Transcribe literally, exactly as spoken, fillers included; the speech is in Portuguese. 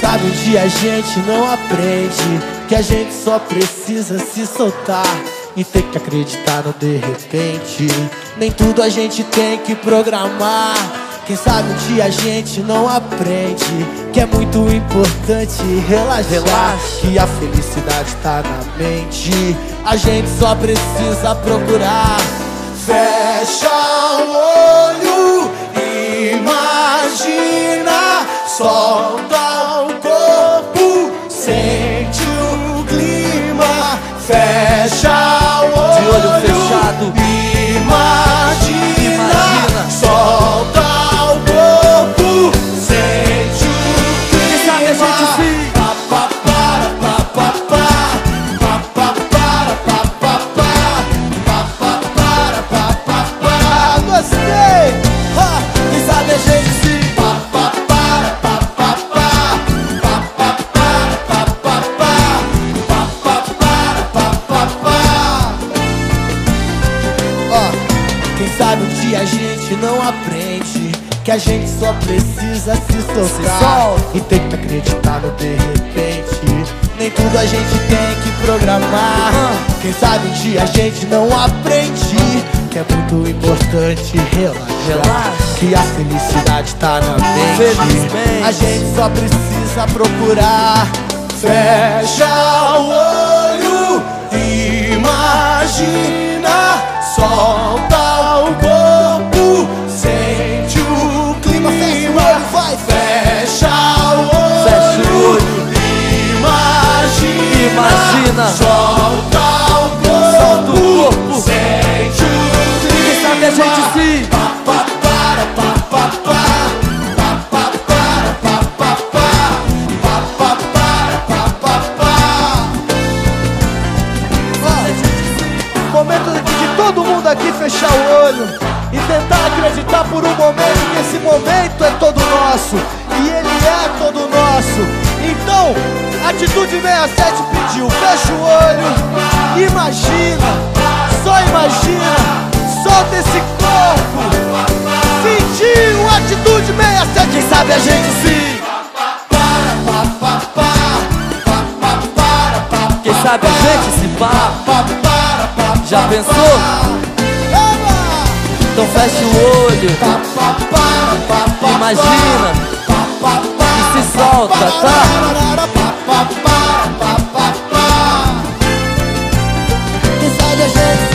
sabe um dia a gente não aprende, que a gente só precisa se soltar e ter que acreditar no de repente. Nem tudo a gente tem que programar. Quem sabe um dia a gente não aprende, que é muito importante relaxar, relaxa, que a felicidade tá na mente. A gente só precisa procurar. Fecha o olho, imagina, solta o corpo, sente o clima. Fecha o olho, de olho fechado, imagina, imagina, solta o corpo, sente o clima. Quem sabe a gente sim. Gostei! Quem sabe a gente sim. Quem sabe um dia a gente não aprende, que a gente só precisa se soltar e tem que acreditar no de repente. Nem tudo a gente tem que programar. Quem sabe um dia a gente não aprende, que é muito importante relaxar, que a felicidade tá na mente. A gente só precisa procurar. Fecha o olho, imagina, solta o corpo, sente o clima. Fecha o olho, vai. Fecha o olho, fecha o olho, imagina, imagina, solta o corpo, solta o corpo, sente o clima. Quem sabe a gente sim. Momento de todo mundo aqui fechar o olho e tentar acreditar por um momento que esse momento é todo nosso e ele é todo nosso. Então, Atitude sessenta e sete pediu, fecha o olho, imagina, só imagina, solta esse corpo, sentiu Atitude sessenta e sete. Quem sabe a gente sim. Quem sabe a gente se pá. Já pensou? Então fecha o olho, imagina e se solta, tá? Quem sabe a gente